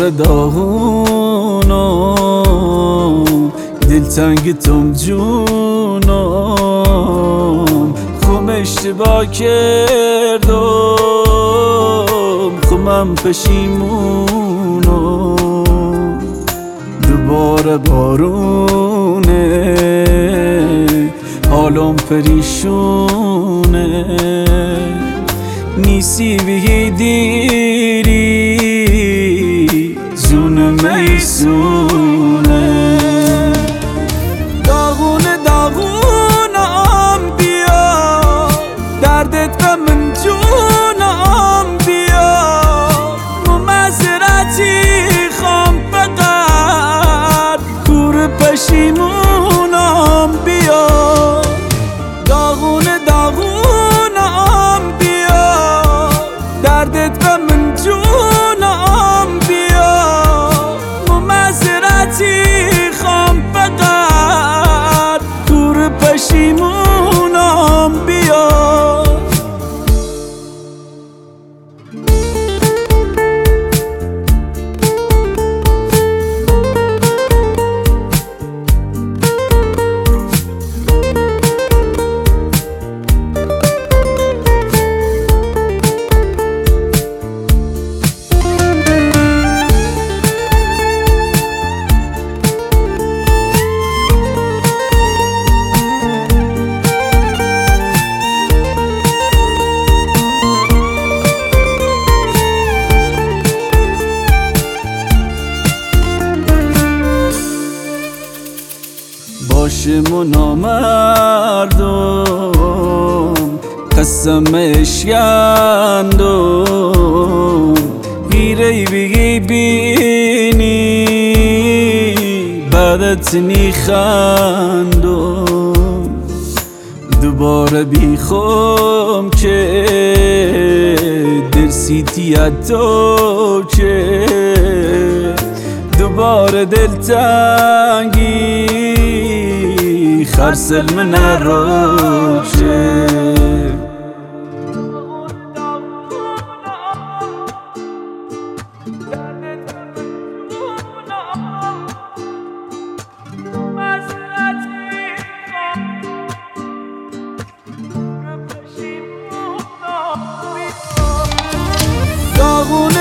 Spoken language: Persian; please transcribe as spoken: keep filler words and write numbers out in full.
دوباره داغونم، دلتنگ تم جونم، خوم اشتباه کردم، خومم پشیمونم. دوباره بارونه، حالم پریشونه، نیسی بگی دیری جونم میسونه. داغونه داغونم بیا، دردت به من جونم بیا، ممزرتی خوام فقط کور پشیمونم بیا. داغونه داغونم بیا، دردت به من جونم بیا، ممزرتی خوام فقط کور پشیمونم بیا. باشم و نامردم، قسم اشکندم، غیره بگی بینی بعدت نیخندم. دوباره بیخوام که درسیتی تو که دوباره دلتنگی خرسل من روشه. داغونه